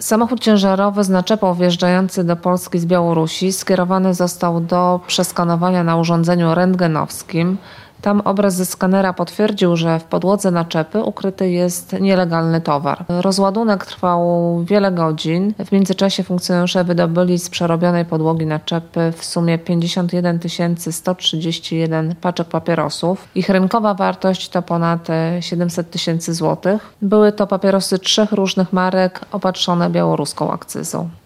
Samochód ciężarowy z naczepą wjeżdżający do Polski z Białorusi skierowany został do przeskanowania na urządzeniu rentgenowskim. Tam obraz ze skanera potwierdził, że w podłodze naczepy ukryty jest nielegalny towar. Rozładunek trwał wiele godzin. W międzyczasie funkcjonariusze wydobyli z przerobionej podłogi naczepy w sumie 51 131 paczek papierosów. Ich rynkowa wartość to ponad 700 000 złotych. Były to papierosy 3 różnych marek opatrzone białoruską akcyzą.